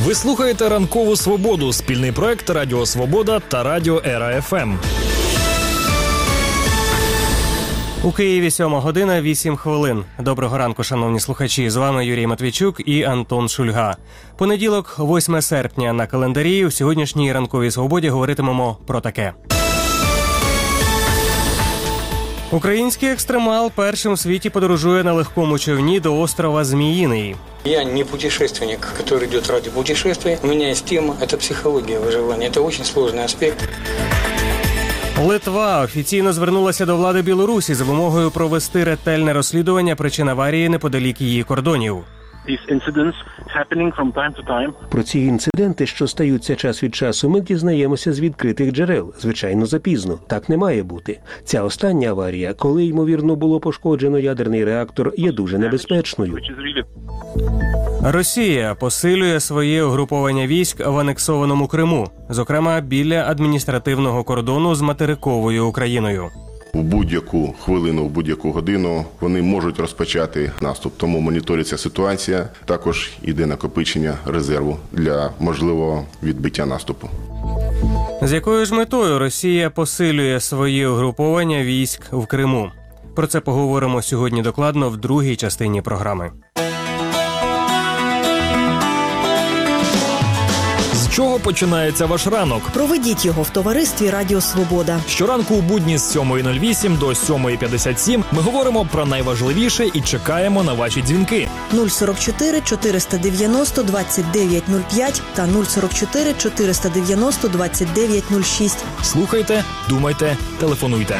Ви слухаєте «Ранкову Свободу» – спільний проект Радіо Свобода та Радіо Ера ФМ. У Києві 7:08. Доброго ранку, шановні слухачі. З вами Юрій Матвійчук і Антон Шульга. Понеділок, 8 серпня на календарі. У сьогоднішній «Ранковій Свободі» говоритимемо про таке. Український екстремал першим у світі подорожує на легкому човні до острова Зміїний. Я не путешественник, который идет ради путешествия. У меня есть тема – это психология выживания. Это очень сложный аспект. Литва офіційно звернулася до влади Білорусі з вимогою провести ретельне розслідування причин аварії неподалік її кордонів. Про ці інциденти, що стаються час від часу, ми дізнаємося з відкритих джерел. Звичайно, запізно. Так не має бути. Ця остання аварія, коли, ймовірно, було пошкоджено ядерний реактор, є дуже небезпечною. Росія посилює своє угруповання військ в анексованому Криму, зокрема біля адміністративного кордону з материковою Україною. У будь-яку хвилину, в будь-яку годину вони можуть розпочати наступ. Тому моніториться ситуація. Також йде накопичення резерву для можливого відбиття наступу. З якою ж метою Росія посилює своє угруповання військ в Криму? Про це поговоримо сьогодні докладно в другій частині програми. З чого починається ваш ранок? Проведіть його в товаристві Радіо Свобода. Щоранку у будні з 7:08 до 7:57 ми говоримо про найважливіше і чекаємо на ваші дзвінки. 044 490 2905 та 044 490 2906. Слухайте, думайте, телефонуйте.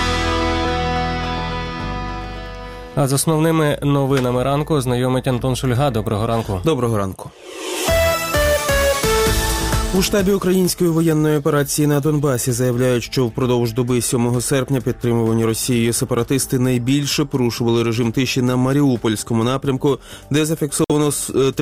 А з основними новинами ранку знайомить Антон Шульга. Доброго ранку. Доброго ранку. У штабі української воєнної операції на Донбасі заявляють, що впродовж доби 7 серпня підтримувані Росією сепаратисти найбільше порушували режим тиші на Маріупольському напрямку, де зафіксовано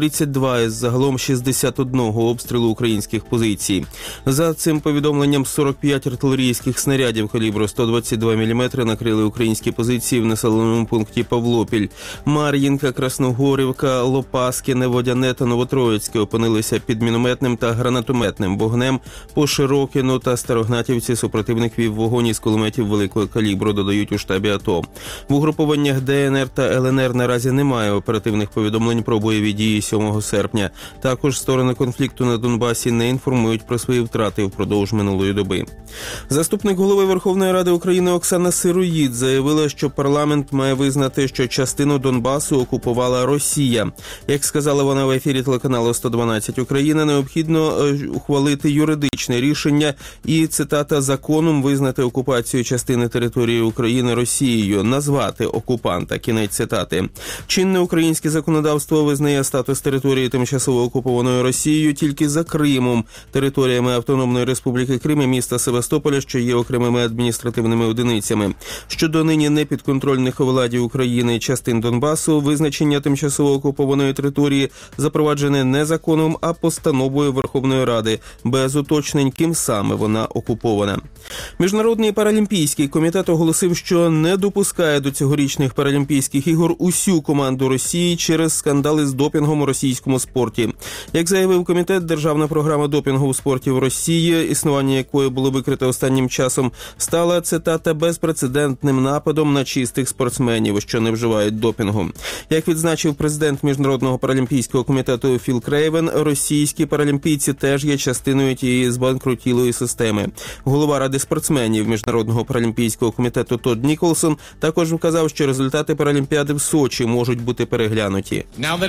32 із загалом 61 обстрілу українських позицій. За цим повідомленням, 45 артилерійських снарядів калібру 122 мм накрили українські позиції в населеному пункті Павлопіль. Мар'їнка, Красногорівка, Лопаскіне, Водяне та Новотроїцьке опинилися під мінометним та гранатометним вогнем. По Широкіну та Старогнатівці супротивник вів вогонь із кулеметів великого калібру, додають у штабі АТО. В угрупованнях ДНР та ЛНР наразі немає оперативних повідомлень про бойові дії 7 серпня. Також сторони конфлікту на Донбасі не інформують про свої втрати впродовж минулої доби. Заступник голови Верховної Ради України Оксана Сироїд заявила, що парламент має визнати, що частину Донбасу окупувала Росія. Як сказала вона в ефірі телеканалу 112 Україна, необхідно ухвалити юридичне рішення і, цитата, законом визнати окупацію частини території України Росією, назвати окупанта, кінець цитати. Чинне українське законодавство визнає статус території тимчасово окупованою Росією тільки за Кримом, територіями Автономної Республіки Крим і міста Севастополя, що є окремими адміністративними одиницями. Щодо нині непідконтрольних владі України частин Донбасу, визначення тимчасово окупованої території запроваджене не законом, а постановою Верховної Ради, без уточнень, ким саме вона окупована. Міжнародний паралімпійський комітет оголосив, що не допускає до цьогорічних паралімпійських ігор усю команду Росії через скандали з допінгом у російському спорті. Як заявив комітет, державна програма допінгу у спорті в Росії, існування якої було викрите останнім часом, стала, цитата, безпрецедентним нападом на чистих спортсменів, що не вживають допінгу. Як відзначив президент Міжнародного паралімпійського комітету Філ Крейвен, російські паралімпійці теж є частиною тієї збанкрутілої системи. Голова Ради спортсменів Міжнародного паралімпійського комітету Тодд Ніколсон також вказав, що результати Паралімпіади в Сочі можуть бути переглянуті.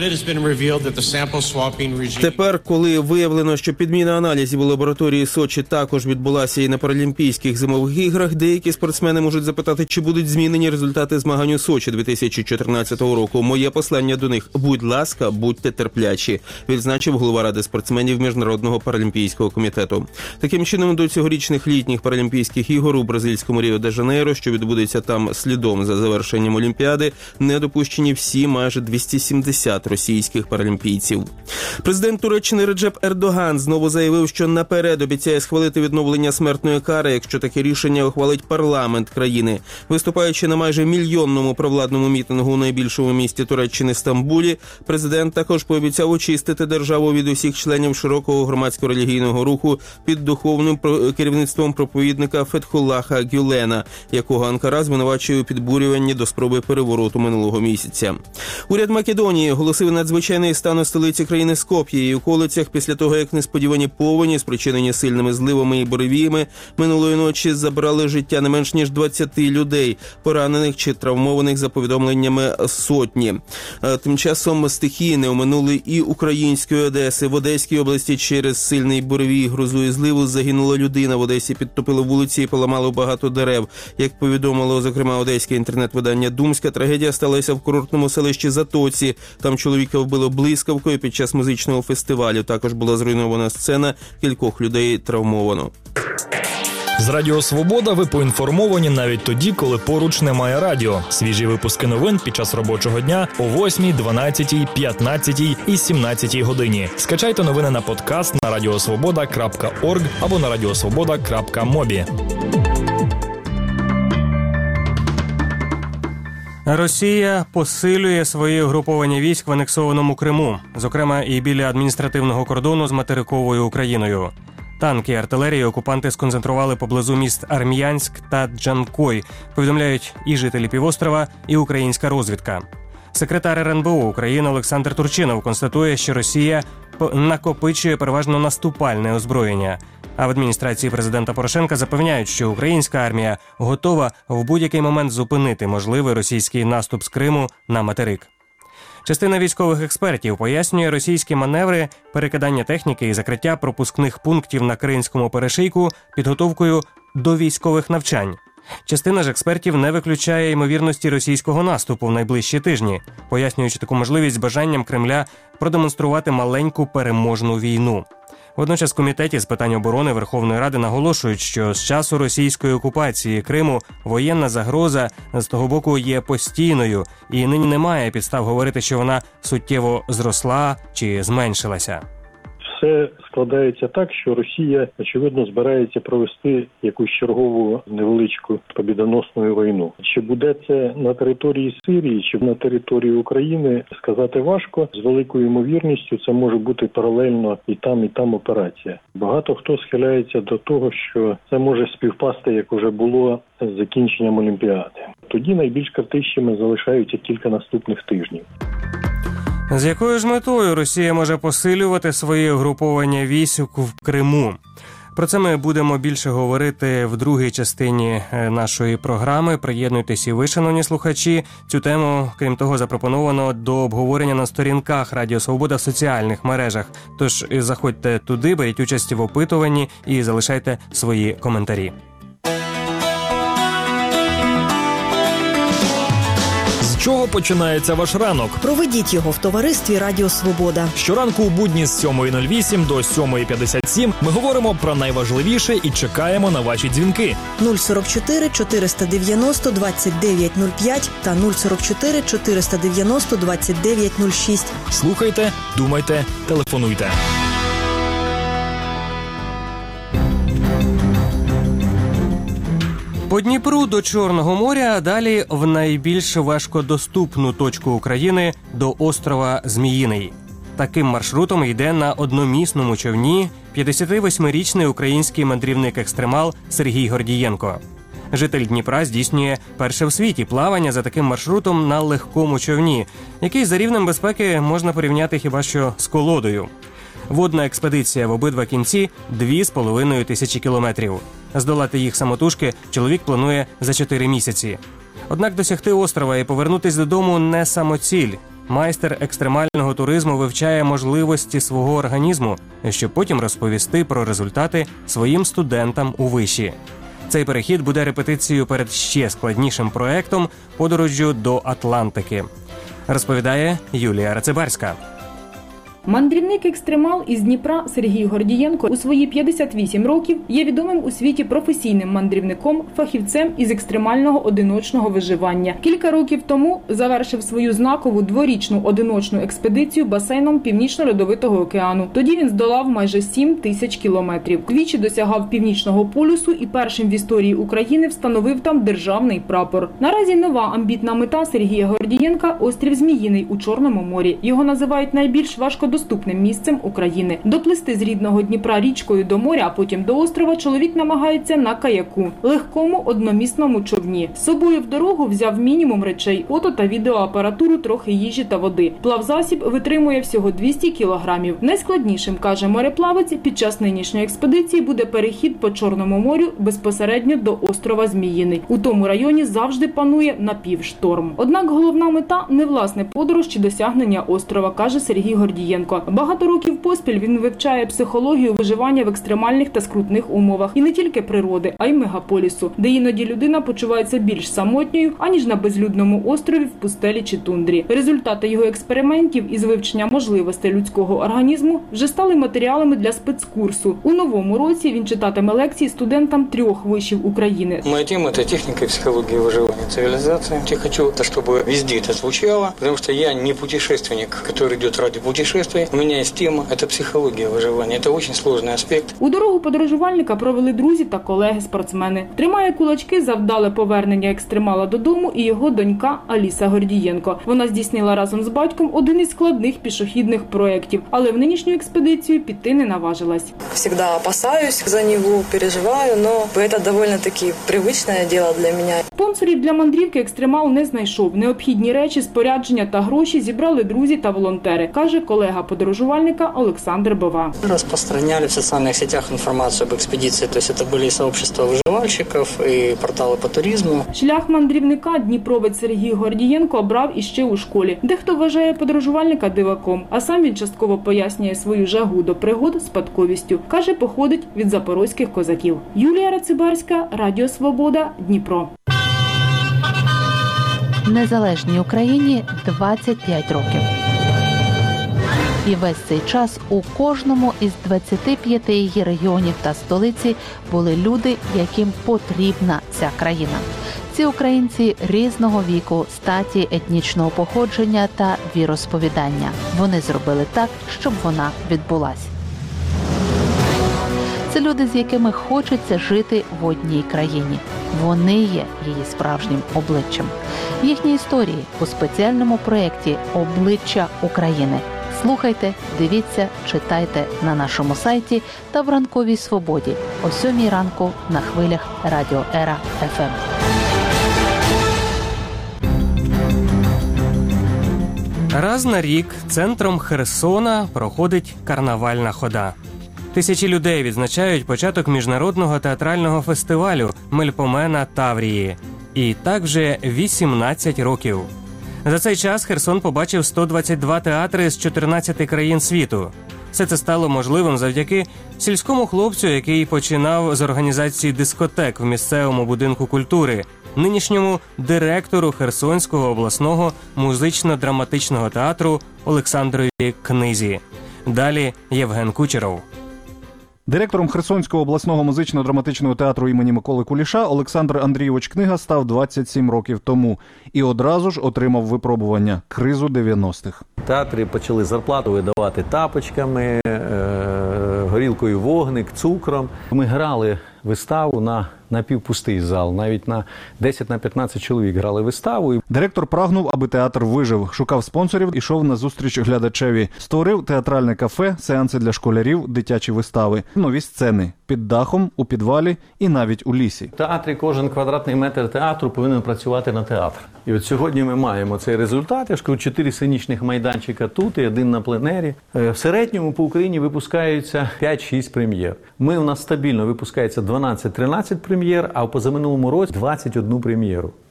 Тепер, коли виявлено, що підміна аналізів у лабораторії Сочі також відбулася і на Паралімпійських зимових іграх, деякі спортсмени можуть запитати, чи будуть змінені результати змагань у Сочі 2014 року. Моє послання до них – будь ласка, будьте терплячі, відзначив голова Ради спортсменів Міжнародного паралімпійського Паралімпійського комітету. Таким чином, до цьогорічних літніх Паралімпійських ігор у бразильському Ріо-де-Жанейро, що відбудеться там слідом за завершенням Олімпіади, не допущені всі майже 270 російських паралімпійців. Президент Туреччини Реджеп Ердоган знову заявив, що наперед обіцяє схвалити відновлення смертної кари, якщо таке рішення ухвалить парламент країни. Виступаючи на майже мільйонному провладному мітингу у найбільшому місті Туреччини Стамбулі, президент також пообіцяв очистити державу від усіх членів широкого громадсько-релігійного руху під духовним керівництвом проповідника Фетхуллаха Гюлена, якого Анкара звинувачує у підбурюванні до спроби перевороту минулого місяця. Уряд Македонії оголосив надзвичайний стан у столиці країни Скоп'є і околицях після того, як несподівані повені, спричинені сильними зливами і буревіями, минулої ночі забрали життя не менш ніж 20 людей, поранених чи травмованих за повідомленнями сотні. Тим часом стихії не оминули і української Одеси. В Одеській області через сильний буревій, грозу і зливу загинула людина. В Одесі підтопило вулиці і поламало багато дерев. Як повідомило, зокрема, одеське інтернет-видання «Думська», трагедія сталася в курортному селищі Затоці. Там чоловіка вбило блискавкою під час музичного фестивалю. Також була зруйнована сцена, кількох людей травмовано. З Радіо Свобода ви поінформовані навіть тоді, коли поруч немає радіо. Свіжі випуски новин під час робочого дня о 8, 12, 15 і 17 годині. Скачайте новини на подкаст на radiosvoboda.org або на radiosvoboda.mobi. Росія посилює своє угруповання військ в анексованому Криму, зокрема і біля адміністративного кордону з материковою Україною. Танки і артилерію окупанти сконцентрували поблизу міст Арм'янськ та Джанкой, повідомляють і жителі півострова, і українська розвідка. Секретар РНБО України Олександр Турчинов констатує, що Росія накопичує переважно наступальне озброєння. А в адміністрації президента Порошенка запевняють, що українська армія готова в будь-який момент зупинити можливий російський наступ з Криму на материк. Частина військових експертів пояснює російські маневри, перекидання техніки і закриття пропускних пунктів на Кримському перешийку підготовкою до військових навчань. Частина ж експертів не виключає ймовірності російського наступу в найближчі тижні, пояснюючи таку можливість бажанням Кремля продемонструвати маленьку переможну війну. Водночас в Комітеті з питань оборони Верховної Ради наголошують, що з часу російської окупації Криму воєнна загроза з того боку є постійною, і нині немає підстав говорити, що вона суттєво зросла чи зменшилася. Все складається так, що Росія, очевидно, збирається провести якусь чергову невеличку побідоносну війну. Чи буде це на території Сирії, чи на території України, сказати важко. З великою ймовірністю це може бути паралельно і там операція. Багато хто схиляється до того, що це може співпасти, як вже було з закінченням Олімпіади. Тоді найбільш критичними залишаються кілька наступних тижнів. З якою ж метою Росія може посилювати своє угруповання військ в Криму? Про це ми будемо більше говорити в другій частині нашої програми. Приєднуйтесь і ви, шановні слухачі. Цю тему, крім того, запропоновано до обговорення на сторінках Радіо Свобода в соціальних мережах. Тож заходьте туди, беріть участь в опитуванні і залишайте свої коментарі. З чого починається ваш ранок? Проведіть його в товаристві Радіо Свобода. Щоранку у будні з 7:08 до 7:57 ми говоримо про найважливіше і чекаємо на ваші дзвінки. 044 490 2905 та 044 490 2906. Слухайте, думайте, телефонуйте. По Дніпру до Чорного моря, а далі в найбільш важкодоступну точку України – до острова Зміїний. Таким маршрутом йде на одномісному човні 58-річний український мандрівник-екстремал Сергій Гордієнко. Житель Дніпра здійснює перше в світі плавання за таким маршрутом на легкому човні, який за рівнем безпеки можна порівняти хіба що з колодою. Водна експедиція в обидва кінці – 2500 кілометрів. Здолати їх самотужки чоловік планує за 4 місяці. Однак досягти острова і повернутись додому не самоціль. Майстер екстремального туризму вивчає можливості свого організму, щоб потім розповісти про результати своїм студентам у виші. Цей перехід буде репетицією перед ще складнішим проектом – подорожжю до Атлантики. Розповідає Юлія Рацибарська. Мандрівник-екстремал із Дніпра Сергій Гордієнко у свої 58 років є відомим у світі професійним мандрівником, фахівцем із екстремального одиночного виживання. Кілька років тому завершив свою знакову дворічну одиночну експедицію басейном Північно-Льодовитого океану. Тоді він здолав майже 7 тисяч кілометрів. Двічі досягав Північного полюсу і першим в історії України встановив там державний прапор. Наразі нова амбітна мета Сергія Гордієнка – острів Зміїний у Чорному морі. Його називають найбільш важкодоступним місцем України. Доплисти з рідного Дніпра річкою до моря, а потім до острова чоловік намагається на каяку – легкому одномісному човні. З собою в дорогу взяв мінімум речей – фото та відеоапаратуру, трохи їжі та води. Плавзасіб витримує всього 200 кілограмів. Найскладнішим, каже мореплавець, під час нинішньої експедиції буде перехід по Чорному морю безпосередньо до острова Зміїний. У тому районі завжди панує напівшторм. Однак головна мета – не власне подорож чи досягнення острова, каже Сергій Гордієнко. Багато років поспіль він вивчає психологію виживання в екстремальних та скрутних умовах. І не тільки природи, а й мегаполісу, де іноді людина почувається більш самотньою, аніж на безлюдному острові в пустелі чи тундрі. Результати його експериментів із вивчення можливостей людського організму вже стали матеріалами для спецкурсу. У новому році він читатиме лекції студентам 3 вишів України. Моя тема – это техника и психология выживания цивилизации. Я хочу, чтобы везде это звучало, потому что я не путешественник, который идет ради путешествий. У меня есть тема – это психология выживания. Это очень сложный аспект. У дорогу подорожувальника провели друзі та колеги-спортсмени. Тримає кулачки за вдале повернення екстремала додому і його донька Аліса Гордієнко. Вона здійснила разом з батьком один із складних пішохідних проєктів, але в нинішню експедицію піти не наважилась. Всегда опасаюсь за нього, переживаю, но це доволі-таки привичне діло для мене. Спонсорів для мандрівки екстремал не знайшов. Необхідні речі, спорядження та гроші зібрали друзі та волонтери, каже колега подорожувальника Олександр Бова. Розпространяли в соціальних сетях інформацію об експедиції, тобто це були сообщества виживальщиків і портали по туризму. Шлях мандрівника дніпровець Сергій Гордієнко обрав іще у школі. Дехто вважає подорожувальника диваком, а сам він частково пояснює свою жагу до пригод спадковістю. Каже, походить від запорозьких козаків. Юлія Рацибарська, Радіо Свобода, Дніпро. Незалежній Україні 25 років. І весь цей час у кожному із 25 її регіонів та столиці були люди, яким потрібна ця країна. Ці українці різного віку, статі, етнічного походження та віросповідання. Вони зробили так, щоб вона відбулась. Це люди, з якими хочеться жити в одній країні. Вони є її справжнім обличчям. Їхні історії у спеціальному проєкті «Обличчя України». Слухайте, дивіться, читайте на нашому сайті та в «Ранковій свободі» о 7 ранку на хвилях Радіо Ера ФМ. Раз на рік центром Херсона проходить карнавальна хода. Тисячі людей відзначають початок міжнародного театрального фестивалю «Мельпомена Таврії». І так вже 18 років. За цей час Херсон побачив 122 театри з 14 країн світу. Все це стало можливим завдяки сільському хлопцю, який починав з організації дискотек в місцевому будинку культури, нинішньому директору Херсонського обласного музично-драматичного театру Олександрові Книзі. Далі Євген Кучеров. Директором Херсонського обласного музично-драматичного театру імені Миколи Куліша Олександр Андрійович Книга став 27 років тому і одразу ж отримав випробування – кризу 90-х. Театри почали зарплату видавати тапочками, горілкою вогник, цукром. Ми грали виставу на напівпустий зал, навіть на 10-15 чоловік грали виставу. Директор прагнув, аби театр вижив, шукав спонсорів, ішов на зустріч глядачеві. Створив театральне кафе, сеанси для школярів, дитячі вистави, нові сцени під дахом, у підвалі і навіть у лісі. В театрі кожен квадратний метр театру повинен працювати на театр. І от сьогодні ми маємо цей результат. Я ж кажу, 4 сценічних майданчика тут і 1 на пленері. В середньому по Україні випускаються 5-6 прем'єр. У нас стабільно випускається 12-13 прем'єр, а в позаминулому році 21 прем'єру.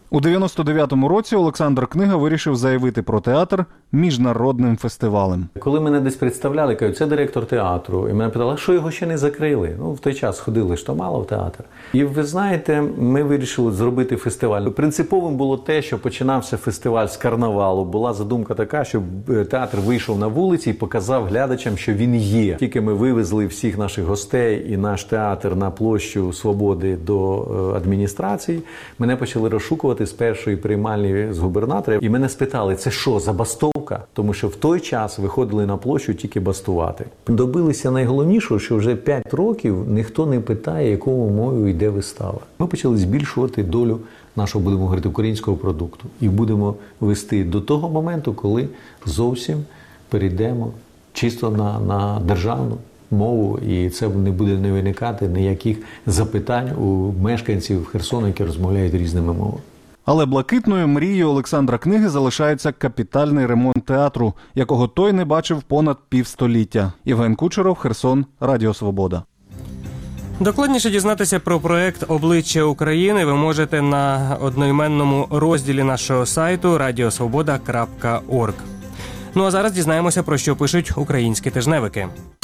У 99-му році Олександр Книга вирішив заявити про театр міжнародним фестивалем. Коли мене десь представляли, кажуть, це директор театру. І мене питали, що його ще не закрили? В той час ходили, що мало в театр. І ви знаєте, ми вирішили зробити фестиваль. Принциповим було те, що починався фестиваль з карнавалу. Була задумка така, щоб театр вийшов на вулиці і показав глядачам, що він є. Тільки ми вивезли всіх наших гостей і наш театр на площу Свободи до адміністрації, мене почали розшукувати з першої приймальні з губернатора. І мене спитали, це що, забастовка? Тому що в той час виходили на площу тільки бастувати. Добилися найголовнішого, що вже 5 років ніхто не питає, якою мовою йде вистава. Ми почали збільшувати долю нашого, будемо говорити, українського продукту. І будемо вести до того моменту, коли зовсім перейдемо чисто на державну мову, і це не буде не виникати ніяких запитань у мешканців Херсона, які розмовляють різними мовами. Але блакитною мрією Олександра Книги залишається капітальний ремонт театру, якого той не бачив понад півстоліття. Євген Кучеров, Херсон, Радіо Свобода. Докладніше дізнатися про проект «Обличчя України» ви можете на одноіменному розділі нашого сайту radiosvoboda.org. Ну а зараз дізнаємося, про що пишуть українські тижневики.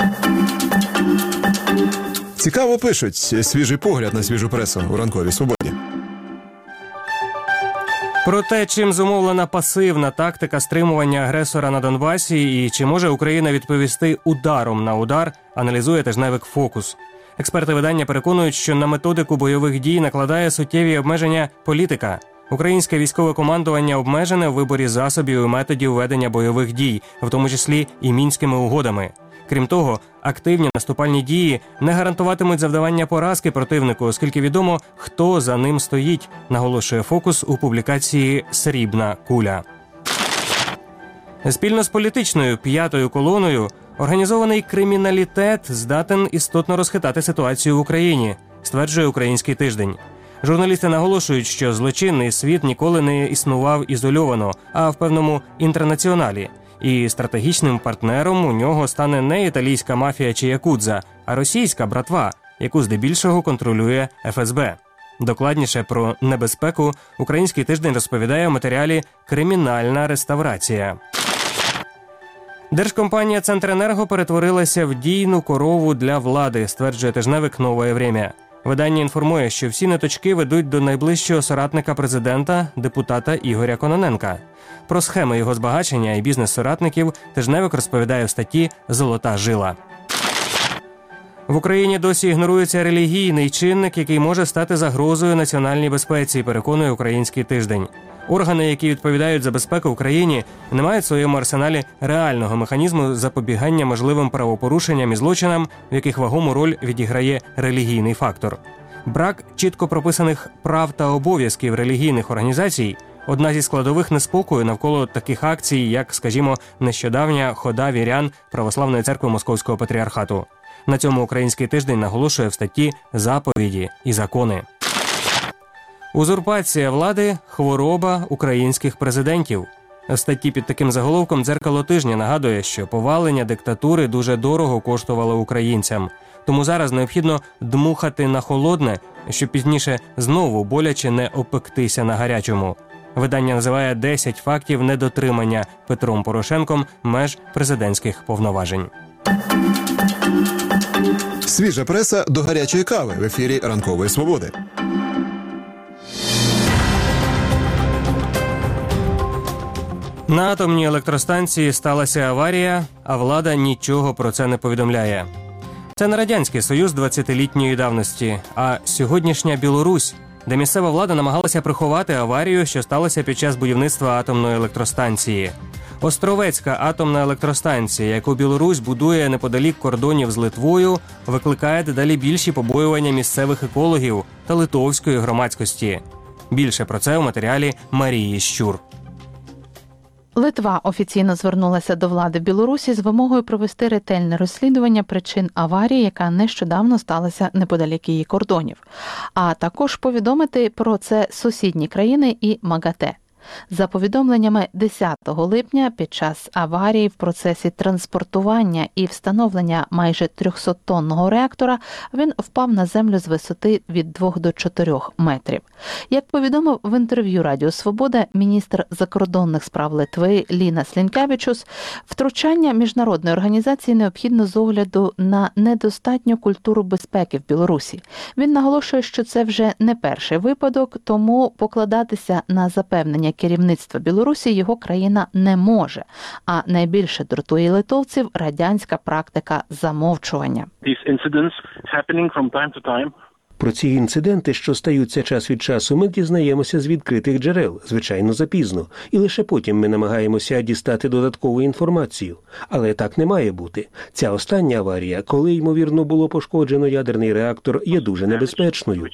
Цікаво пишуть. Свіжий погляд на свіжу пресу у ранковій «Свободі». Про те, чим зумовлена пасивна тактика стримування агресора на Донбасі і чи може Україна відповісти ударом на удар, аналізує тижневик «Фокус». Експерти видання переконують, що на методику бойових дій накладає суттєві обмеження політика. Українське військове командування обмежене у виборі засобів і методів ведення бойових дій, в тому числі і Мінськими угодами. Крім того, активні наступальні дії не гарантуватимуть завдавання поразки противнику, оскільки відомо, хто за ним стоїть, наголошує «Фокус» у публікації «Срібна куля». Спільно з політичною п'ятою колоною організований криміналітет здатен істотно розхитати ситуацію в Україні, стверджує «Український тиждень». Журналісти наголошують, що злочинний світ ніколи не існував ізольовано, а в певному інтернаціоналі. І стратегічним партнером у нього стане не італійська мафія чи якудза, а російська братва, яку здебільшого контролює ФСБ. Докладніше про небезпеку «Український тиждень» розповідає у матеріалі «Кримінальна реставрація». Держкомпанія «Центренерго» перетворилася в дійну корову для влади, стверджує тижневик «Новое время». Видання інформує, що всі ниточки ведуть до найближчого соратника президента, депутата Ігоря Кононенка. Про схеми його збагачення і бізнес-соратників тижневик розповідає в статті «Золота жила». В Україні досі ігнорується релігійний чинник, який може стати загрозою національній безпеці, переконує «Український тиждень». Органи, які відповідають за безпеку в Україні, не мають в своєму арсеналі реального механізму запобігання можливим правопорушенням і злочинам, в яких вагому роль відіграє релігійний фактор. Брак чітко прописаних прав та обов'язків релігійних організацій – одна зі складових неспокою навколо таких акцій, як, скажімо, нещодавня хода вірян Православної церкви Московського патріархату. На цьому «Український тиждень» наголошує в статті «Заповіді і закони». Узурпація влади – хвороба українських президентів. В статті під таким заголовком «Дзеркало тижня» нагадує, що повалення диктатури дуже дорого коштувало українцям. Тому зараз необхідно дмухати на холодне, щоб пізніше знову боляче не опектися на гарячому. Видання називає 10 фактів недотримання Петром Порошенком меж президентських повноважень. Свіжа преса до гарячої кави в ефірі «Ранкової Свободи». На атомній електростанції сталася аварія, а влада нічого про це не повідомляє. Це не Радянський Союз 20-літньої давності, а сьогоднішня Білорусь, де місцева влада намагалася приховати аварію, що сталося під час будівництва атомної електростанції. Островецька атомна електростанція, яку Білорусь будує неподалік кордонів з Литвою, викликає дедалі більші побоювання місцевих екологів та литовської громадськості. Більше про це у матеріалі Марії Щур. Литва офіційно звернулася до влади Білорусі з вимогою провести ретельне розслідування причин аварії, яка нещодавно сталася неподалік її кордонів, а також повідомити про це сусідні країни і МАГАТЕ. За повідомленнями 10 липня, під час аварії в процесі транспортування і встановлення майже 300-тонного реактора він впав на землю з висоти від 2 до 4 метрів. Як повідомив в інтерв'ю Радіо Свобода міністр закордонних справ Литви Лінас Лінкевичус, втручання міжнародної організації необхідно з огляду на недостатню культуру безпеки в Білорусі. Він наголошує, що це вже не перший випадок, тому покладатися на запевнення керівництва Білорусі його країна не може. А найбільше дратує литовців радянська практика замовчування. Про ці інциденти, що стаються час від часу, ми дізнаємося з відкритих джерел, звичайно, запізно, і лише потім ми намагаємося дістати додаткову інформацію. Але так не має бути. Ця остання аварія, коли, ймовірно, було пошкоджено ядерний реактор, є дуже небезпечною.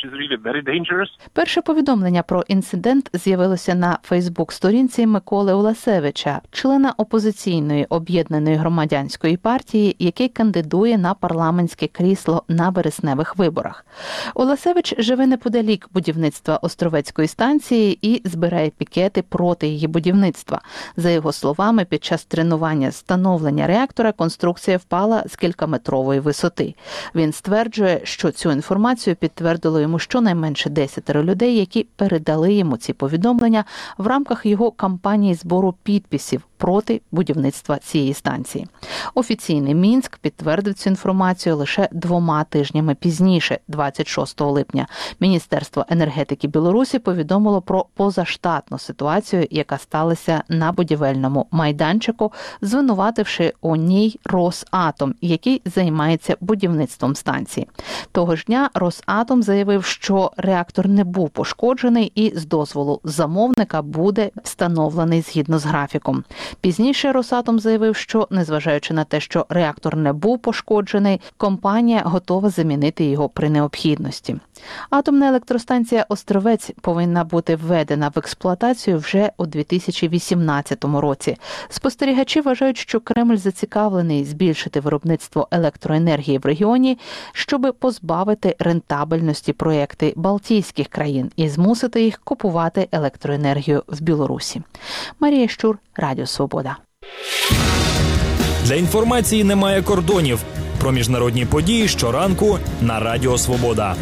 Перше повідомлення про інцидент з'явилося на Фейсбук-сторінці Миколи Уласевича, члена опозиційної об'єднаної громадянської партії, який кандидує на парламентське крісло на вересневих виборах. Уласевич живе неподалік будівництва Островецької станції і збирає пікети проти її будівництва. За його словами, під час тренування встановлення реактора конструкція впала з кількаметрової висоти. Він стверджує, що цю інформацію підтвердило йому щонайменше 10 людей, які передали йому ці повідомлення в рамках його кампанії збору підписів проти будівництва цієї станції. Офіційний Мінськ підтвердив цю інформацію лише 2 тижнями пізніше, 26 липня. Міністерство енергетики Білорусі повідомило про позаштатну ситуацію, яка сталася на будівельному майданчику, звинувативши у ній Росатом, який займається будівництвом станції. Того ж дня Росатом заявив, що реактор не був пошкоджений і з дозволу замовника буде встановлений згідно з графіком. Пізніше Росатом заявив, що, незважаючи на те, що реактор не був пошкоджений, компанія готова замінити його при необхідності. Атомна електростанція «Островець» повинна бути введена в експлуатацію вже у 2018 році. Спостерігачі вважають, що Кремль зацікавлений збільшити виробництво електроенергії в регіоні, щоб позбавити рентабельності проєкти Балтійських країн і змусити їх купувати електроенергію в Білорусі. Марія Щур, Радіо Свобода. Для інформації немає кордонів. Про міжнародні події щоранку на Радіо Свобода.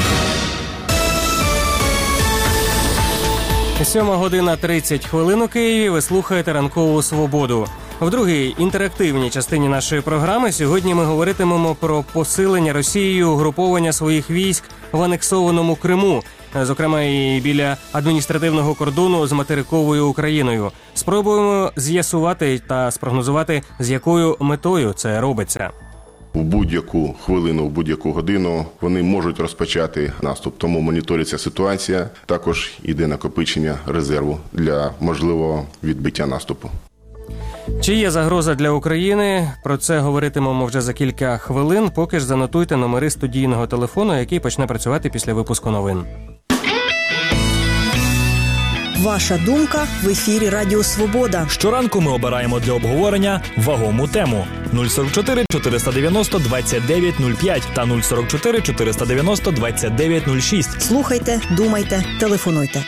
7:30 у Києві. Ви слухаєте «Ранкову Свободу». В другій інтерактивній частині нашої програми сьогодні ми говоритимемо про посилення Росією угруповання своїх військ в анексованому Криму, зокрема і біля адміністративного кордону з материковою Україною. Спробуємо з'ясувати та спрогнозувати, з якою метою це робиться. В будь-яку хвилину, в будь-яку годину вони можуть розпочати наступ. Тому моніториться ситуація. Також йде накопичення резерву для можливого відбиття наступу. Чи є загроза для України? Про це говоритимемо вже за кілька хвилин. Поки ж занотуйте номери студійного телефону, який почне працювати після випуску новин. Ваша думка в ефірі Радіо Свобода. Щоранку ми обираємо для обговорення вагому тему. 044 490 2905 та 044 490 2906. Слухайте, думайте, телефонуйте.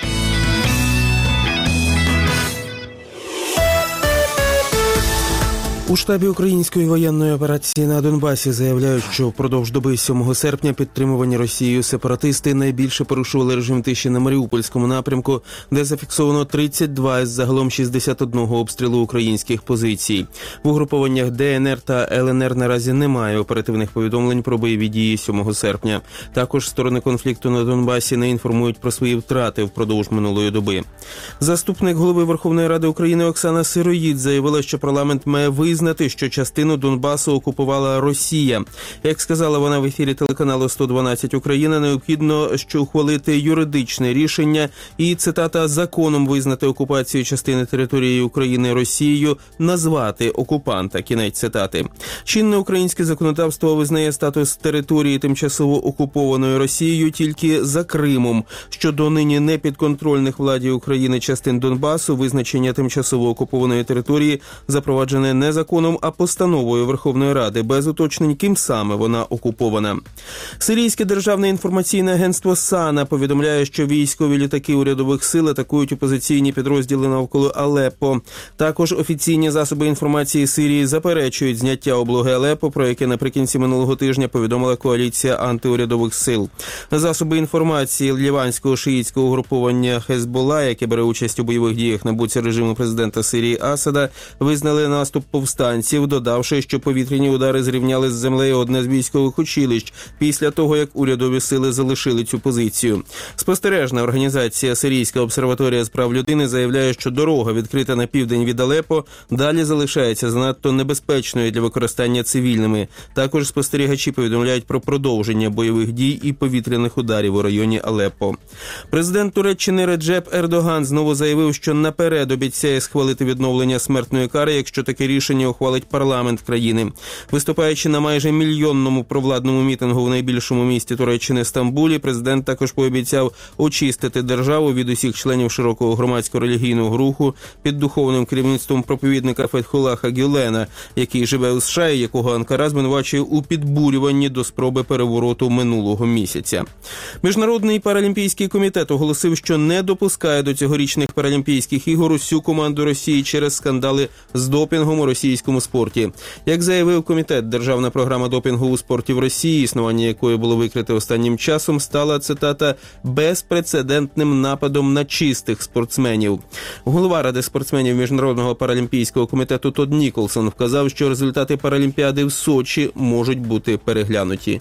У штабі української воєнної операції на Донбасі заявляють, що впродовж доби 7 серпня підтримувані Росією сепаратисти найбільше порушували режим тиші на Маріупольському напрямку, де зафіксовано 32 із загалом 61 обстрілу українських позицій. В угрупованнях ДНР та ЛНР наразі немає оперативних повідомлень про бойові дії 7 серпня. Також сторони конфлікту на Донбасі не інформують про свої втрати впродовж минулої доби. Заступник голови Верховної Ради України Оксана Сироїд заявила, що парламент має визнати, що частину Донбасу окупувала Росія. Як сказала вона в ефірі телеканалу 112 Україна, необхідно, що ухвалити юридичне рішення і, цитата, законом визнати окупацію частини території України Росією, назвати окупанта, кінець цитати. Чинне українське законодавство визнає статус території тимчасово окупованої Росією тільки за Кримом. Щодо нині непідконтрольних владі України частин Донбасу, визначення тимчасово окупованої території запроваджене незаконно законом, а постановою Верховної Ради, без уточнень, ким саме вона окупована. Сирійське державне інформаційне агентство САНА повідомляє, що військові літаки урядових сил атакують опозиційні підрозділи навколо Алеппо. Також офіційні засоби інформації Сирії заперечують зняття облоги Алеппо, про яке наприкінці минулого тижня повідомила коаліція антиурядових сил. Засоби інформації ліванського шиїтського угруповання Хезболла, яке бере участь у бойових діях на боці режиму президента Сирії Асада, визнали наступ повстанців, додавши, що повітряні удари зрівняли з землею одне з військових училищ після того, як урядові сили залишили цю позицію. Спостережна організація Сирійська обсерваторія з прав людини заявляє, що дорога, відкрита на південь від Алеппо, далі залишається занадто небезпечною для використання цивільними. Також спостерігачі повідомляють про продовження бойових дій і повітряних ударів у районі Алеппо. Президент Туреччини Реджеп Ердоган знову заявив, що наперед обіцяє схвалити відновлення смертної кари, якщо таке рішення ухвалить парламент країни. Виступаючи на майже мільйонному провладному мітингу в найбільшому місті Туреччини Стамбулі, президент також пообіцяв очистити державу від усіх членів широкого громадсько-релігійного руху під духовним керівництвом проповідника Фетхулаха Гюлена, який живе у США і якого Анкара звинувачує у підбурюванні до спроби перевороту минулого місяця. Міжнародний паралімпійський комітет оголосив, що не допускає до цьогорічних паралімпійських ігор усю команду Росії через скандали з допінгом у російському спорті. Як заявив комітет, державна програма допінгу у спорті в Росії, існування якої було викрите останнім часом, стала, цитата, безпрецедентним нападом на чистих спортсменів. Голова Ради спортсменів Міжнародного паралімпійського комітету Тодд Ніколсон вказав, що результати Паралімпіади в Сочі можуть бути переглянуті.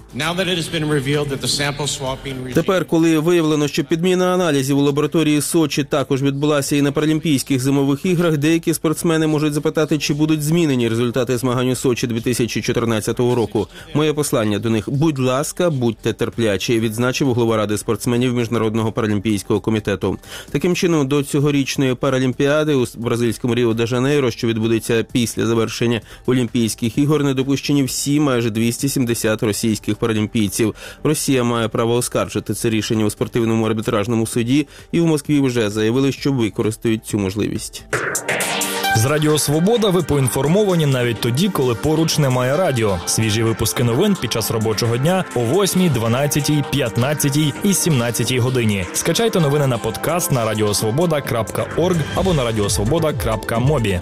Тепер, коли виявлено, що підміна аналізів у лабораторії Сочі також відбулася і на Паралімпійських зимових іграх, деякі спортсмени можуть запитати, чи будуть змінені результати змагань у Сочі 2014 року. Моє послання до них – будь ласка, будьте терплячі, відзначив голова Ради спортсменів Міжнародного паралімпійського комітету. Таким чином, до цьогорічної Паралімпіади у бразильському Ріо-де-Жанейро, що відбудеться після завершення Олімпійських ігор, не допущені всі майже 270 російських паралімпійців. Росія має право оскаржити це рішення у спортивному арбітражному суді, і в Москві вже заявили, що використають цю можливість. З Радіо Свобода ви поінформовані навіть тоді, коли поруч немає радіо. Свіжі випуски новин під час робочого дня о 8, 12, 15 і 17 годині. Скачайте новини на подкаст на radiosvoboda.org або на radiosvoboda.mobi.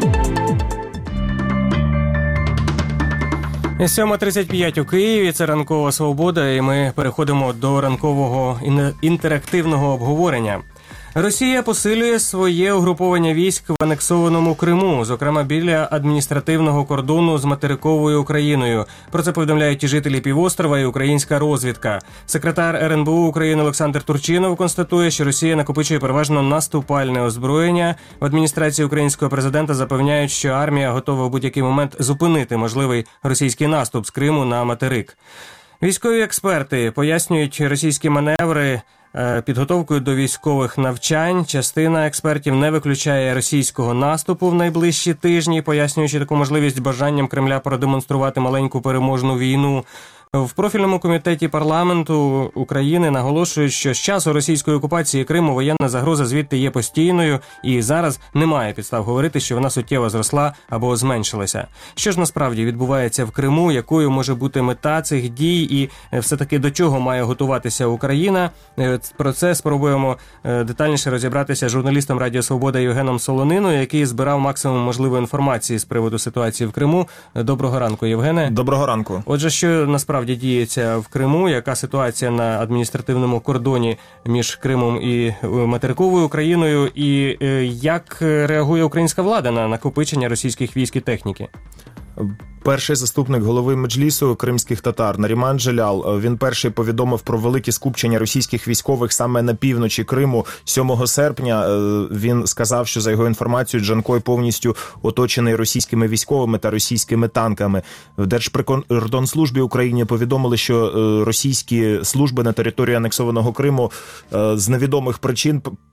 7:35 у Києві, це ранкова свобода, і ми переходимо до ранкового інтерактивного обговорення. Росія посилює своє угруповання військ в анексованому Криму, зокрема біля адміністративного кордону з материковою Україною. Про це повідомляють і жителі півострова, і українська розвідка. Секретар РНБО України Олександр Турчинов констатує, що Росія накопичує переважно наступальне озброєння. В адміністрації українського президента запевняють, що армія готова в будь-який момент зупинити можливий російський наступ з Криму на материк. Військові експерти пояснюють російські маневри підготовкою до військових навчань. Частина експертів не виключає російського наступу в найближчі тижні, пояснюючи таку можливість бажанням Кремля продемонструвати маленьку переможну війну. В профільному комітеті парламенту України наголошують, що з часу російської окупації Криму воєнна загроза звідти є постійною, і зараз немає підстав говорити, що вона суттєво зросла або зменшилася. Що ж насправді відбувається в Криму, якою може бути мета цих дій і все-таки до чого має готуватися Україна? Про це спробуємо детальніше розібратися з журналістом Радіо Свобода Євгеном Солониною, який збирав максимум можливої інформації з приводу ситуації в Криму. Доброго ранку, Євгене. Доброго ранку. Отже, що насправді діється в Криму, яка ситуація на адміністративному кордоні між Кримом і материковою Україною, і як реагує українська влада на накопичення російських військ і техніки? Перший заступник голови Меджлісу кримських татар Наріман Джелял, він перший повідомив про велике скупчення російських військових саме на півночі Криму 7 серпня. Він сказав, що за його інформацією Джанкой повністю оточений російськими військовими та російськими танками. В Держприкордонслужбі України повідомили, що російські служби на території анексованого Криму з невідомих причин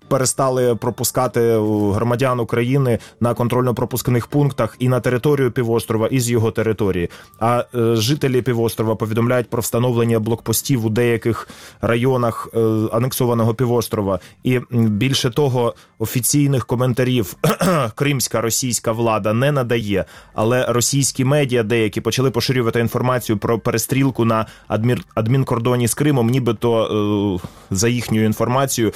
перестали пропускати громадян України на контрольно-пропускних пунктах і на територію півострова, і з його території. А жителі півострова повідомляють про встановлення блокпостів у деяких районах анексованого півострова. І більше того, офіційних коментарів кримська російська влада не надає, але російські медіа деякі почали поширювати інформацію про перестрілку на адмінкордоні з Кримом, нібито за їхньою інформацією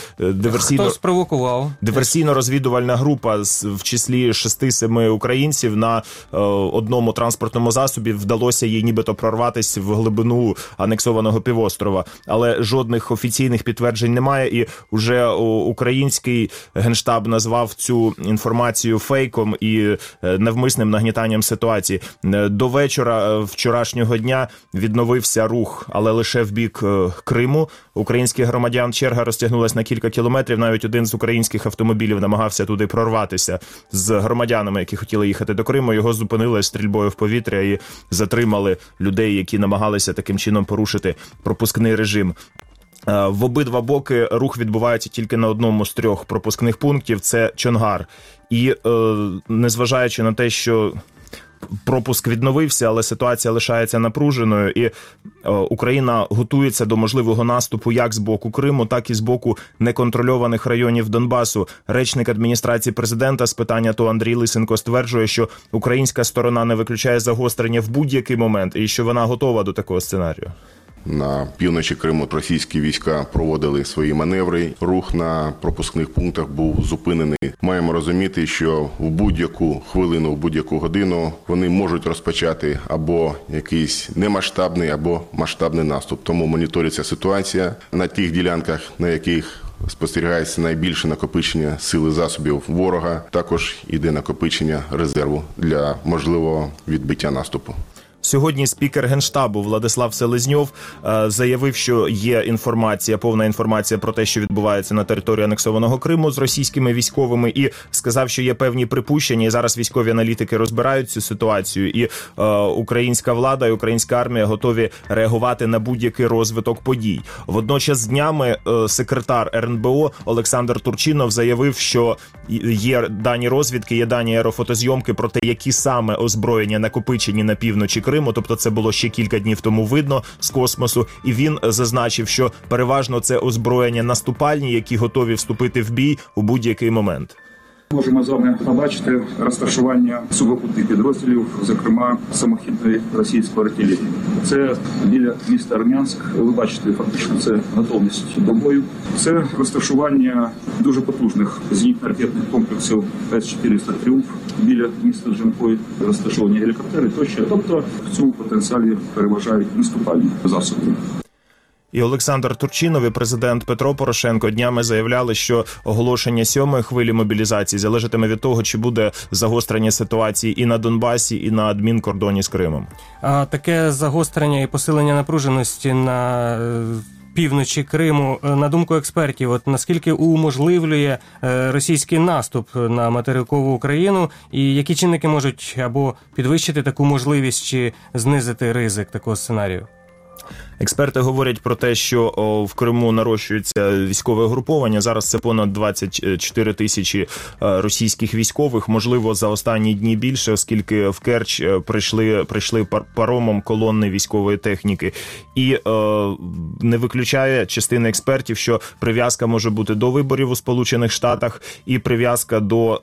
диверсійно-розвідувальна група в числі 6-7 українців на одному транспортному засобі вдалося їй нібито прорватися в глибину анексованого півострова. Але жодних офіційних підтверджень немає, і вже український Генштаб назвав цю інформацію фейком і навмисним нагнітанням ситуації. До вечора вчорашнього дня відновився рух, але лише в бік Криму. Українських громадян черга розтягнулася на кілька кілометрів. Навіть один з українських автомобілів намагався туди прорватися з громадянами, які хотіли їхати до Криму. Його зупинили стрільбою в повітря і затримали людей, які намагалися таким чином порушити пропускний режим. В обидва боки рух відбувається тільки на одному з 3 пропускних пунктів – це Чонгар. І незважаючи на те, що пропуск відновився, але ситуація лишається напруженою, і Україна готується до можливого наступу як з боку Криму, так і з боку неконтрольованих районів Донбасу. Речник адміністрації президента з питань АТО Андрій Лисенко стверджує, що українська сторона не виключає загострення в будь-який момент і що вона готова до такого сценарію. На півночі Криму російські війська проводили свої маневри. Рух на пропускних пунктах був зупинений. Маємо розуміти, що в будь-яку хвилину, в будь-яку годину вони можуть розпочати або якийсь немасштабний, або масштабний наступ. Тому моніториться ситуація на тих ділянках, на яких спостерігається найбільше накопичення сили засобів ворога. Також іде накопичення резерву для можливого відбиття наступу. Сьогодні спікер Генштабу Владислав Селезньов заявив, що є інформація, повна інформація про те, що відбувається на території анексованого Криму з російськими військовими, і сказав, що є певні припущення, і зараз військові аналітики розбирають цю ситуацію, і українська влада і українська армія готові реагувати на будь-який розвиток подій. Водночас днями секретар РНБО Олександр Турчинов заявив, що є дані розвідки, є дані аерофотозйомки про те, які саме озброєння накопичені на півночі Криму, тобто це було ще кілька днів тому видно з космосу, і він зазначив, що переважно це озброєння наступальні, які готові вступити в бій у будь-який момент. Можемо з вами побачити розташування сухопутних підрозділів, зокрема самохідної російської артилерії. Це біля міста Армянськ. Ви бачите, фактично це готовність до бою. Це розташування дуже потужних зенітно-ракетних комплексів С-400 «Тріумф» біля міста Джанкой, розташовані гелікоптери тощо. Тобто в цьому потенціалі переважають наступальні засоби. І Олександр Турчинов і президент Петро Порошенко днями заявляли, що оголошення 7-ї хвилі мобілізації залежатиме від того, чи буде загострення ситуації і на Донбасі, і на адмінкордоні з Кримом. А таке загострення і посилення напруженості на півночі Криму, на думку експертів, от наскільки уможливлює російський наступ на материкову Україну, і які чинники можуть або підвищити таку можливість, чи знизити ризик такого сценарію? Експерти говорять про те, що в Криму нарощується військове угруповання. Зараз це понад 24 тисячі російських військових. Можливо, за останні дні більше, оскільки в Керч прийшли паромом колони військової техніки. І не виключає частина експертів, що прив'язка може бути до виборів у Сполучених Штатах і прив'язка до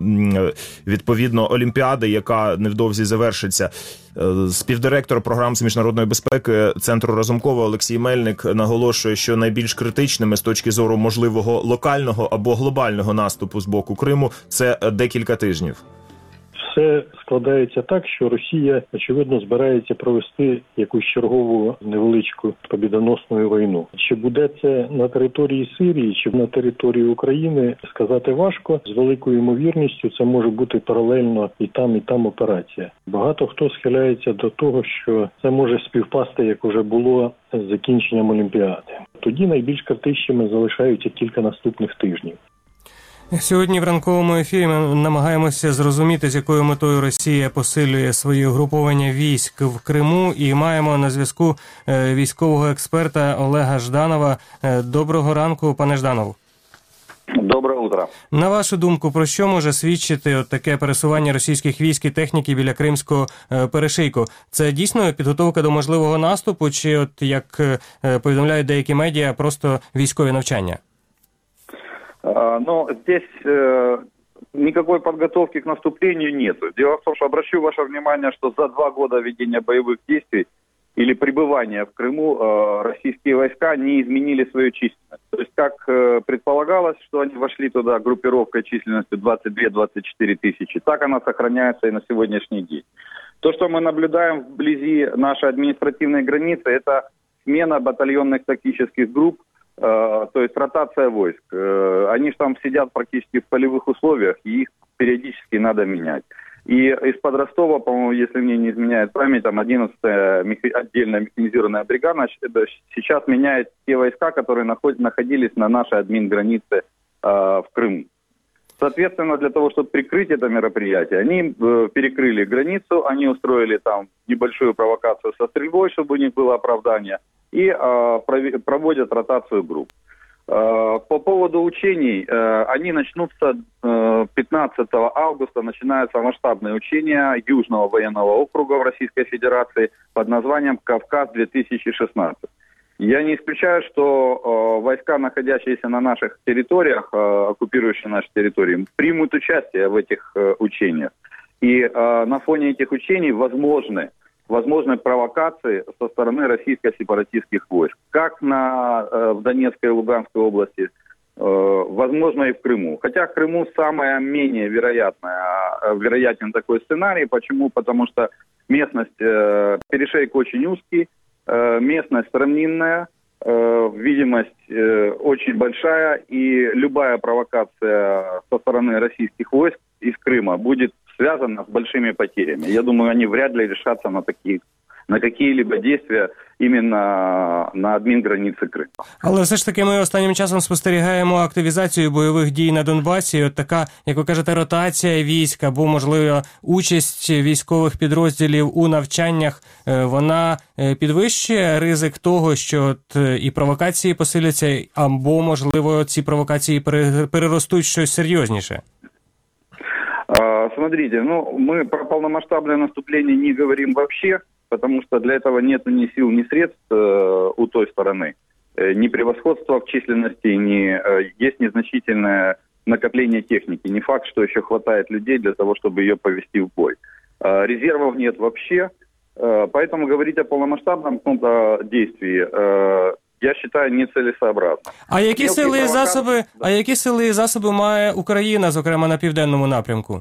відповідно Олімпіади, яка невдовзі завершиться. Співдиректор програм з міжнародної безпеки Центру Разумкова Олексій Мельник наголошує, що найбільш критичними з точки зору можливого локального або глобального наступу з боку Криму це декілька тижнів. Все складається так, що Росія, очевидно, збирається провести якусь чергову невеличку побідоносну війну. Чи буде це на території Сирії, чи на території України, сказати важко. З великою ймовірністю це може бути паралельно і там операція. Багато хто схиляється до того, що це може співпасти, як вже було з закінченням Олімпіади. Тоді найбільш критичними залишаються кілька наступних тижнів. Сьогодні в ранковому ефірі ми намагаємося зрозуміти, з якою метою Росія посилює свої угруповання військ в Криму, і маємо на зв'язку військового експерта Олега Жданова. Доброго ранку, пане Жданов. Доброе утро. На вашу думку, про що може свідчити от таке пересування російських військ і техніки біля Кримського перешийку? Це дійсно підготовка до можливого наступу, чи от, як повідомляють деякі медіа, просто військові навчання? Ну, здесь никакой подготовки к наступлению нет. Дело в том, что обращу ваше внимание, что за 2 года ведения боевых действий или пребывания в Крыму российские войска не изменили свою численность. То есть, как предполагалось, что они вошли туда группировкой численностью 22-24 тысячи, так она сохраняется и на сегодняшний день. То, что мы наблюдаем вблизи нашей административной границы, это смена батальонных тактических групп, то есть ротация войск. Они же там сидят практически в полевых условиях, и их периодически надо менять. И из-под Ростова, по-моему, если мне не изменяет память, там 11-я отдельная механизированная бригада сейчас меняет те войска, которые находились на нашей админгранице в Крыму. Соответственно, для того, чтобы прикрыть это мероприятие, они перекрыли границу, они устроили там небольшую провокацию со стрельбой, чтобы у них было оправдание, и проводят ротацию групп. По поводу учений, они начнутся 15 августа, начинаются масштабные учения Южного военного округа в Российской Федерации под названием «Кавказ-2016». Я не исключаю, что войска, находящиеся на наших территориях, оккупирующие наши территории, примут участие в этих учениях. И на фоне этих учений возможны провокации со стороны российско-сепаратистских войск. Как в Донецкой и Луганской области, возможно и в Крыму. Хотя в Крыму самое менее вероятен такой сценарий. Почему? Потому что местность, перешейк очень узкий, местность равнинная, видимость очень большая, и любая провокация со стороны российских войск из Крыма будет связана с большими потерями. Я думаю, они вряд ли решатся на какие-либо действия іменно на адмінграниці Криму. Але все ж таки ми останнім часом спостерігаємо активізацію бойових дій на Донбасі. От така, як ви кажете, ротація військ або, можливо, участь військових підрозділів у навчаннях, вона підвищує ризик того, що і провокації посиляться, або, можливо, ці провокації переростуть в щось серйозніше? Смотрите, мы про полномасштабное наступление не говорим вообще, потому что для этого нет ни сил, ни средств у той стороны. Ни превосходства в численности, есть незначительное накопление техники. Не факт, что еще хватает людей для того, чтобы ее повести в бой. Резервов нет вообще, поэтому говорить о полномасштабном каком-то действии, я считаю, нецелесообразно. А які сили і засоби має Україна, зокрема на південному напрямку?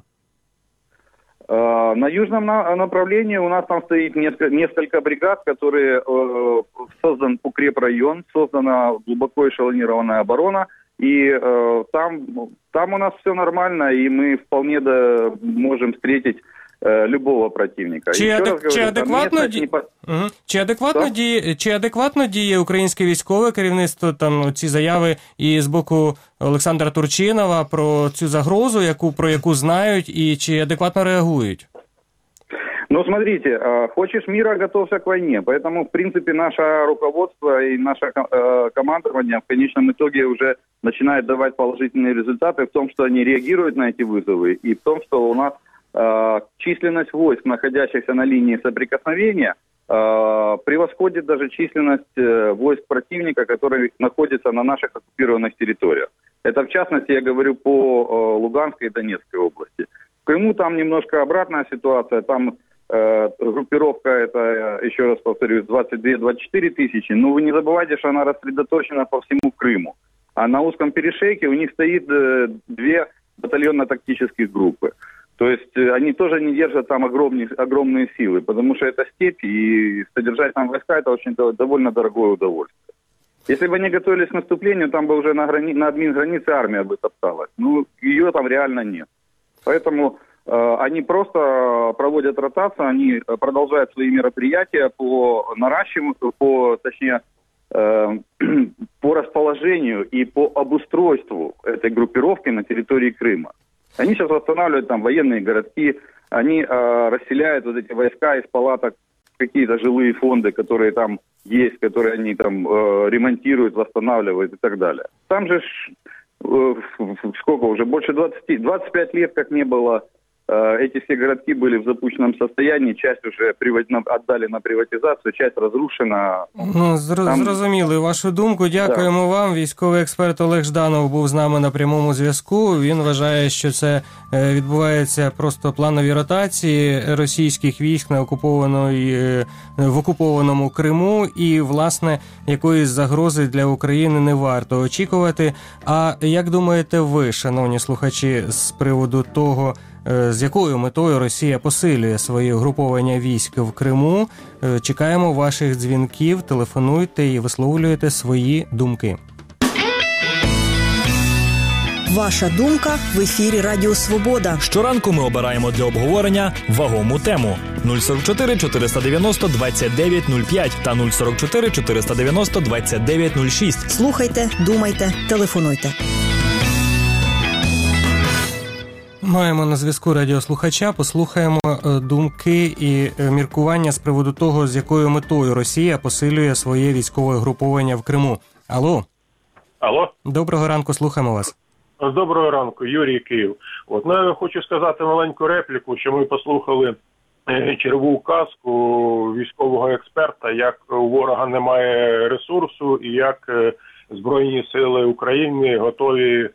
На южном направлении у нас там стоит несколько бригад, которые создан укрепрайон, создана глубоко эшелонированная оборона, и там у нас все нормально, и мы вполне можем встретить любого противника. Чи адекватно діє українське військове керівництво, там ці заяви і з боку Олександра Турчинова про цю загрозу, про яку знають, і чи адекватно реагують? Смотрите, хочешь мира, готовься к войне. Поэтому, в принципе, наше руководство и наше командование в конечном итоге уже начинает давать положительные результаты в том, что они реагируют на эти вызовы, и в том, что у нас численность войск, находящихся на линии соприкосновения, превосходит даже численность войск противника, которые находятся на наших оккупированных территориях. Это, в частности, я говорю по Луганской и Донецкой области. В Крыму там немножко обратная ситуация. Там группировка, это, еще раз повторюсь, 22-24 тысячи. Но вы не забывайте, что она рассредоточена по всему Крыму. А на узком перешейке у них стоит 2 батальонно-тактических группы. То есть они тоже не держат там огромные силы, потому что это степь, и содержать там войска – это очень довольно дорогое удовольствие. Если бы они готовились к наступлению, там бы уже на админгранице армия бы топталась. Ее там реально нет. Поэтому они просто проводят ротацию, они продолжают свои мероприятия по наращиванию, по расположению и по обустройству этой группировки на территории Крыма. Они сейчас восстанавливают там военные городки, они расселяют вот эти войска из палаток в какие-то жилые фонды, которые там есть, которые они там ремонтируют, восстанавливают и так далее. Там же сколько уже, больше 25 лет как не было. Эти все городки были в запущенном состоянии, часть уже отдали на приватизацию, часть разрушена. Ну, зрозуміли вашу думку. Дякуємо вам. Військовий експерт Олег Жданов був з нами на прямому зв'язку. Він вважає, що це відбуваються просто планові ротації російських військ в окупованому Криму, і, власне, якоїсь загрози для України не варто очікувати. А як думаєте ви, шановні слухачі, з приводу того, з якою метою Росія посилює своє угруповання військ в Криму? Чекаємо ваших дзвінків, телефонуйте і висловлюйте свої думки. Ваша думка в ефірі Радіо Свобода. Щоранку ми обираємо для обговорення вагому тему. 044 490 2905 та 044 490 2906. Слухайте, думайте, телефонуйте. Маємо на зв'язку радіослухача, послухаємо думки і міркування з приводу того, з якою метою Росія посилює своє військове угруповання в Криму. Алло? Алло? Доброго ранку, слухаємо вас. Доброго ранку, Юрій, Київ. Я хочу сказати маленьку репліку, що ми послухали чергову казку військового експерта, як у ворога немає ресурсу і як Збройні сили України готові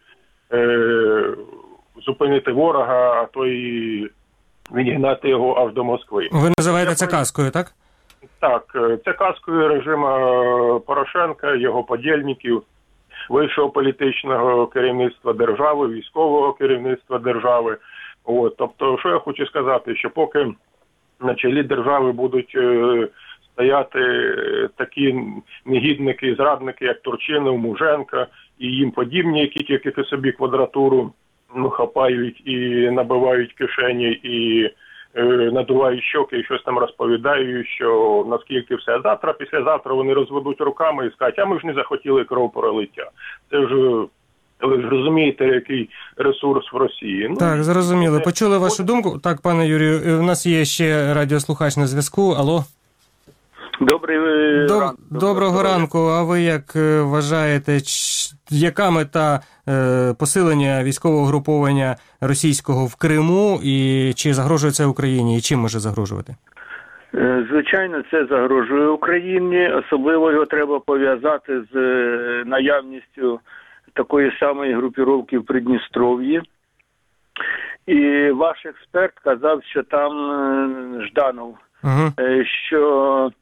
зупинити ворога, а то і відігнати його аж до Москви. Ви називаєте це казкою, так? Так, це казкою режиму Порошенка, його подільників, вищого політичного керівництва держави, військового керівництва держави. Тобто, що я хочу сказати, що поки на чолі держави будуть стояти такі негідники і зрадники, як Турчинов, Муженко і їм подібні, які тільки собі квадратуру хапають і набивають кишені, і надувають щоки, і щось там розповідають, що наскільки все. Завтра, післязавтра вони розведуть руками і скажуть, а ми ж не захотіли кровопролиття. Це ж, ви ж розумієте, який ресурс в Росії. Так, зрозуміли. Почули вашу думку. Так, пане Юрію, у нас є ще радіослухач на зв'язку. Алло? Доброго ранку. А ви як вважаєте, яка мета посилення військового угруповання російського в Криму, і чи загрожує це Україні, і чим може загрожувати? Звичайно, це загрожує Україні. Особливо його треба пов'язати з наявністю такої самої групіровки в Придністров'ї. І ваш експерт казав, що там Жданов, що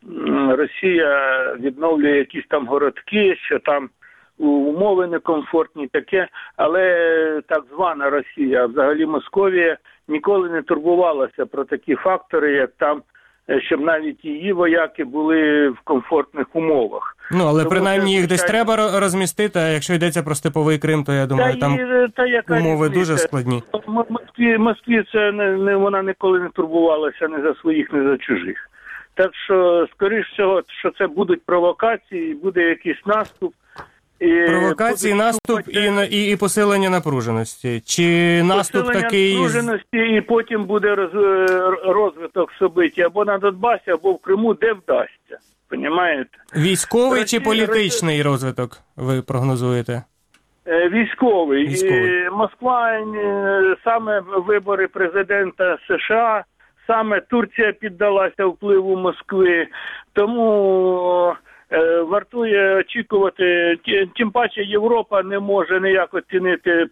Росія відновлює якісь там городки, що там умови некомфортні, таке, але так звана Росія, взагалі Московія, ніколи не турбувалася про такі фактори, як там, щоб навіть її вояки були в комфортних умовах. Але принаймні їх десь треба розмістити, а якщо йдеться про степовий Крим, то я думаю, там умови дуже складні. Москві це вона ніколи не турбувалася ні за своїх, ні за чужих. Так що, скоріш всього, що це будуть провокації, буде якийсь наступ. Провокації, наступ і посилення напруженості? Чи наступ такий... напруженості, і потім буде розвиток событий або на Донбасі, або в Криму, де вдасться. Понімаєте? Військовий чи політичний розвиток ви прогнозуєте? Військовий. І Москва, саме вибори президента США, саме Турція піддалася впливу Москви, тому вартує очікувати, тим паче Європа не може ніяк оцінити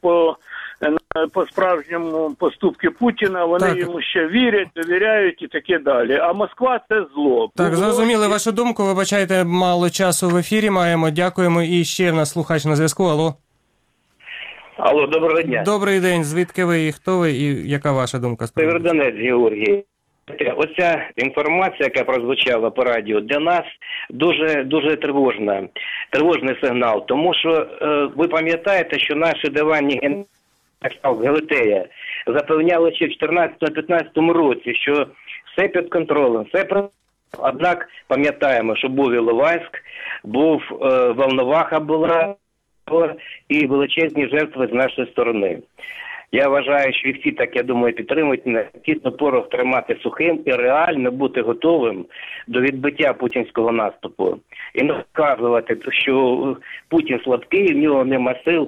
по справжньому поступки Путіна, вони йому ще вірять, довіряють і таке далі. А Москва – це зло. Так, зрозуміли вашу думку, вибачайте, мало часу в ефірі маємо, дякуємо. І ще в нас слухач на зв'язку, алло. Алло, доброго дня. Добрий день, звідки ви і хто ви, і яка ваша думка? Северодонець, Георгій. Оця інформація, яка прозвучала по радіо, для нас дуже тривожна. Тривожний сигнал. Тому що ви пам'ятаєте, що наші диванні генерали Галатея запевняли ще в 2014-2015 році, що все під контролем, Однак пам'ятаємо, що був Іловайськ, Волноваха була і величезні жертви з нашої сторони. Я вважаю, що всі так, я думаю, підтримують, необхідно порох тримати сухим і реально бути готовим до відбиття путінського наступу. І не вказувати, що Путін слабкий, в нього нема сил,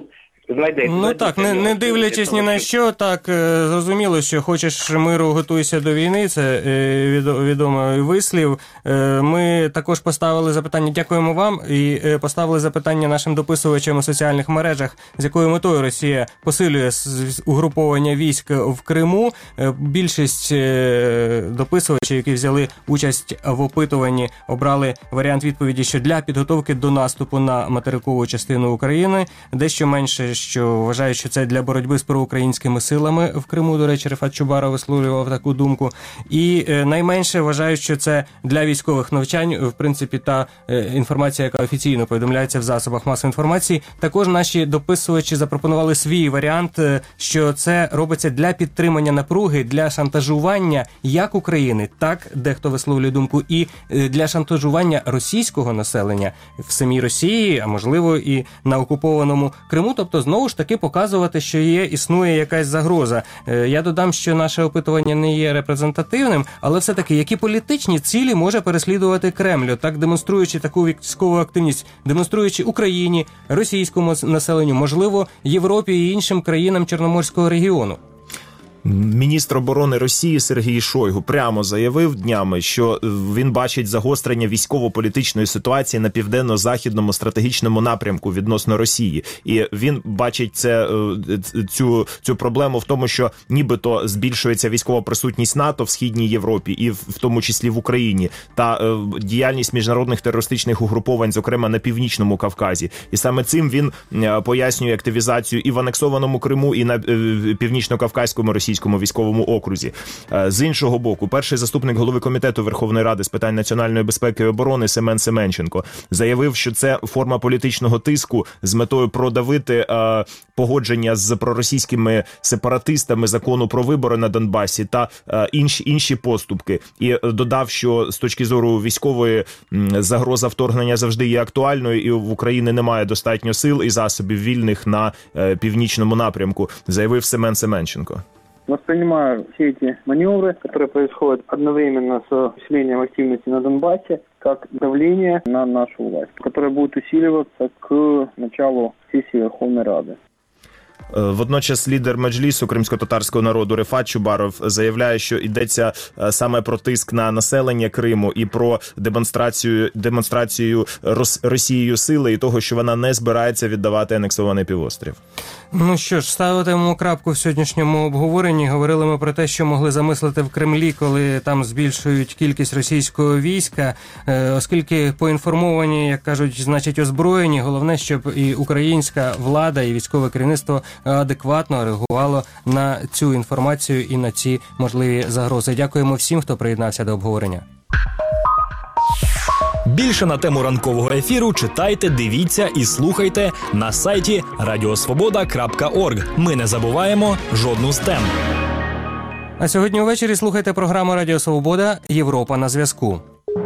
знайдеться. Ну так, не дивлячись ні на що, так, зрозуміло, що хочеш миру, готуйся до війни, це відомий вислів. Ми також поставили запитання, дякуємо вам, і поставили запитання нашим дописувачам у соціальних мережах, з якою метою Росія посилює угруповання військ в Криму. Більшість дописувачів, які взяли участь в опитуванні, обрали варіант відповіді, що для підготовки до наступу на материкову частину України, дещо менше, що вважають, що це для боротьби з проукраїнськими силами в Криму. До речі, Рефат Чубаров висловлював таку думку. І найменше вважають, що це для військових навчань, в принципі, та інформація, яка офіційно повідомляється в засобах масової інформації. Також наші дописувачі запропонували свій варіант, що це робиться для підтримання напруги, для шантажування як України, так, дехто висловлює думку, і для шантажування російського населення в самій Росії, а можливо і на окупованому Криму. Тобто, знову ж таки, показувати, що існує якась загроза. Я додам, що наше опитування не є репрезентативним, але все-таки, які політичні цілі може переслідувати Кремль, так демонструючи таку військову активність, демонструючи Україні, російському населенню, можливо, Європі і іншим країнам Чорноморського регіону. Міністр оборони Росії Сергій Шойгу прямо заявив днями, що він бачить загострення військово-політичної ситуації на південно-західному стратегічному напрямку відносно Росії. І він бачить цю проблему в тому, що нібито збільшується військова присутність НАТО в Східній Європі і в тому числі в Україні, та діяльність міжнародних терористичних угруповань, зокрема на Північному Кавказі. І саме цим він пояснює активізацію і в анексованому Криму, і на Північно-Кавказькому російському військовому окрузі. З іншого боку, перший заступник голови Комітету Верховної Ради з питань національної безпеки і оборони Семен Семенченко заявив, що це форма політичного тиску з метою продавити погодження з проросійськими сепаратистами закону про вибори на Донбасі та інші поступки. І додав, що з точки зору військової загроза вторгнення завжди є актуальною, і в Україні немає достатньо сил і засобів вільних на північному напрямку, заявив Семен Семенченко. Воспринимаю все эти маневры, которые происходят одновременно с усилением активности на Донбассе, как давление на нашу власть, которое будет усиливаться к началу сессии Верховной Рады. Водночас лідер Меджлісу кримсько-татарського народу Рефат Чубаров заявляє, що йдеться саме про тиск на населення Криму і про демонстрацію Росією сили і того, що вона не збирається віддавати анексований півострів. Ну що ж, ставитимемо крапку в сьогоднішньому обговоренні. Говорили ми про те, що могли замислити в Кремлі, коли там збільшують кількість російського війська, оскільки поінформовані, як кажуть, значить озброєні. Головне, щоб і українська влада, і військове керівництво адекватно реагувало на цю інформацію і на ці можливі загрози. Дякуємо всім, хто приєднався до обговорення. Більше на тему ранкового ефіру читайте, дивіться і слухайте на сайті radiosvoboda.org. Ми не забуваємо жодну з тем. А сьогодні увечері слухайте програму Радіо Свобода «Європа на зв'язку».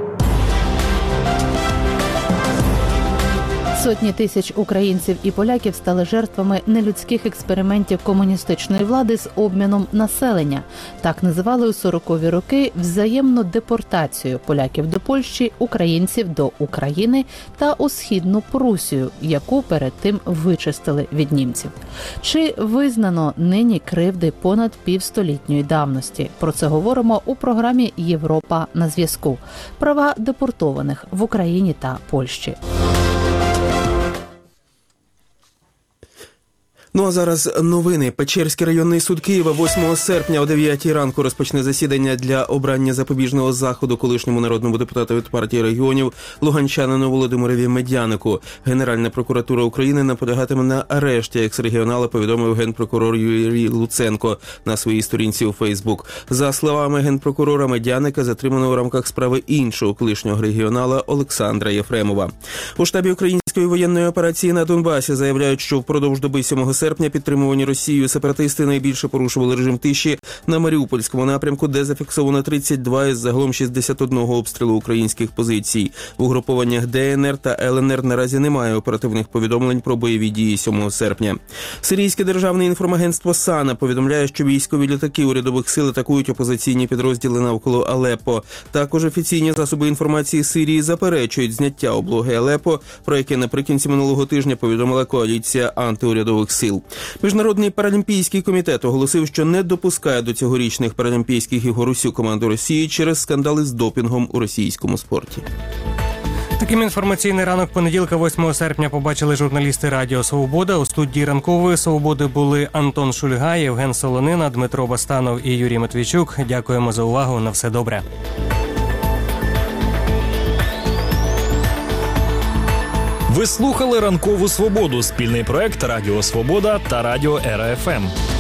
Сотні тисяч українців і поляків стали жертвами нелюдських експериментів комуністичної влади з обміном населення. Так називали у 40-ві роки взаємну депортацію поляків до Польщі, українців до України та у Східну Прусію, яку перед тим вичистили від німців. Чи визнано нині кривди понад півстолітньої давності? Про це говоримо у програмі «Європа на зв'язку». Права депортованих в Україні та Польщі. Ну а зараз новини. Печерський районний суд Києва 8 серпня о 9 ранку розпочне засідання для обрання запобіжного заходу колишньому народному депутату від партії регіонів луганчанину Володимирові Медянику. Генеральна прокуратура України наполягатиме на арешті екс-регіонала, повідомив генпрокурор Юрій Луценко на своїй сторінці у Фейсбук. За словами генпрокурора, Медяника затримано у рамках справи іншого колишнього регіонала Олександра Єфремова. У штабі української воєнної операції на Донбасі заявляють, що впродовж доби 7 серпня підтримувані Росією сепаратисти найбільше порушували режим тиші на Маріупольському напрямку, де зафіксовано 32 із загалом 61 обстрілу українських позицій. В угрупованнях ДНР та ЛНР наразі немає оперативних повідомлень про бойові дії 7 серпня. Сирійське державне інформагентство САНА повідомляє, що військові літаки урядових сил атакують опозиційні підрозділи навколо Алеппо. Також офіційні засоби інформації Сирії заперечують зняття облоги Алеппо, про яке наприкінці минулого тижня повідомила коаліція антиурядових сил. сил. Міжнародний паралімпійський комітет оголосив, що не допускає до цьогорічних паралімпійських ігор усю команду Росії через скандали з допінгом у російському спорті. Таким інформаційний ранок понеділка, 8 серпня, побачили журналісти Радіо Свобода. У студії ранкової Свободи були Антон Шульга, Євген Солонина, Дмитро Бастанов і Юрій Матвійчук. Дякуємо за увагу. На все добре. Ви слухали «Ранкову Свободу» – спільний проект Радіо Свобода та Радіо РФМ.